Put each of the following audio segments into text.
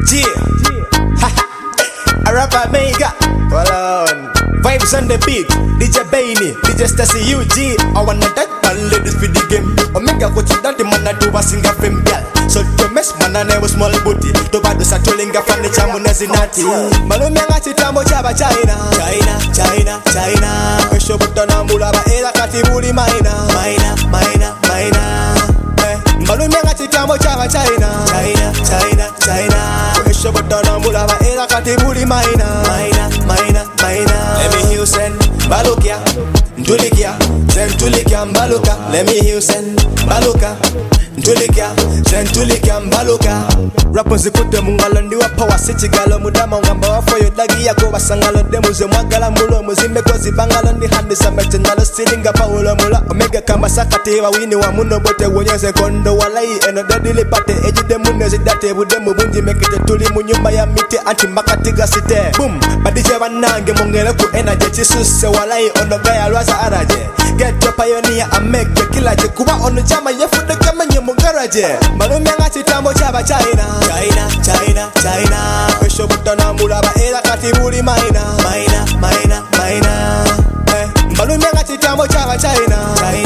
A rapper mega. Hold on. Vibes on the beat. DJ Baini, DJ Stacy UG. I wanna that man ladies for the game. Omega what you done the man I do a singer film girl. So to mess man I never small booty. To bad the satolinga furniture munazinati. Malumia ngati tambo chaba China. China. Esho butana mulaba era katibuli maina. Malumia ngati tambo chaba China. Esho butana mulaba era katibuli maina. Let me hear you send Balukia, Ntulikia, send Tulikia Baluka. Let me hear you send Baluka, Ntulikia, send Tulikia Baluka. Rappers zikute mungalandi wa power city galo mudama ngamba wafo yodagi yako basangalo demuze mwagala mulo muzime kozi bangalo ndi handi samete nalo silinga paulo mula omega kamba sakate wa wini wa muno bote wonyeze kondo walai eno dadili pate ejide munezi date bude mubunji mekite tuli munyumba ya mite anti makatiga site boom badije banange mongere ku energy chisuse walai ono gaya lwaza araje get your pioneer and make the killer je kuba ono jama yefude kama nye mungaraje malumya ngati tambo chaba China Esho butana mulaba era katibuli maina Malumya ngati tambo chaba China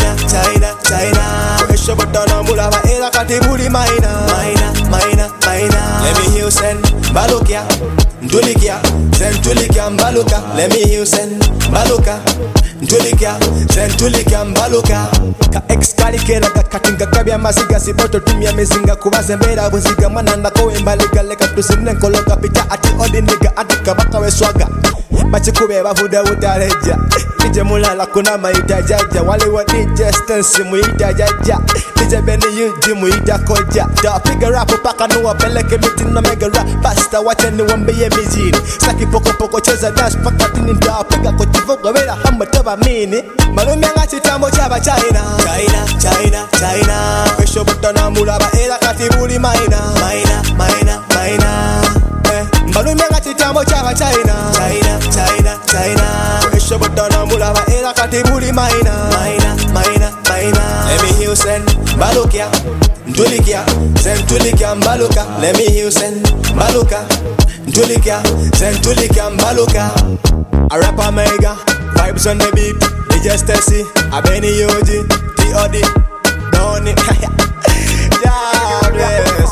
Esho butana mulaba era katibuli maina Let me hear you send Balukia, Ntulikia, send Tulikia Baluka. Let me hear you send Baluka, Ntulikia, send Tulikia Baluka. Ka ex-kali kera ka katinga kabya maziga siboto tumia mezinga kubaze mbera buziga mwana ndako embaliga leka tusimne nkoloka pita ati odi niga ati kabaka we swaga Machikube bavuda utareja DJ mulala kuna maita jaja wale wa DJ stance muita jaja DJ Benny Yuji muita koja da piga rap paka nuwa peleke miti na mega rap basta wacha ni wambie mizini saki poko cheza dance paka tini da piga kochivoga wera hamba taba mini malumya ngati tambo chaba China Esho butana mulaba era katibuli maina Malumya ngati tambo chaba China Esho butana mulaba era katibuli maina Let me hear you send Balukia, Ntulikia, send Tulikia Baluka. Let me hear you send Baluka, Ntulikia, send Tulikia Baluka. A rapper mega, vibes on the beat. DJ Stacy, a Benny Yoji, T.O.D. Donny. Yeah,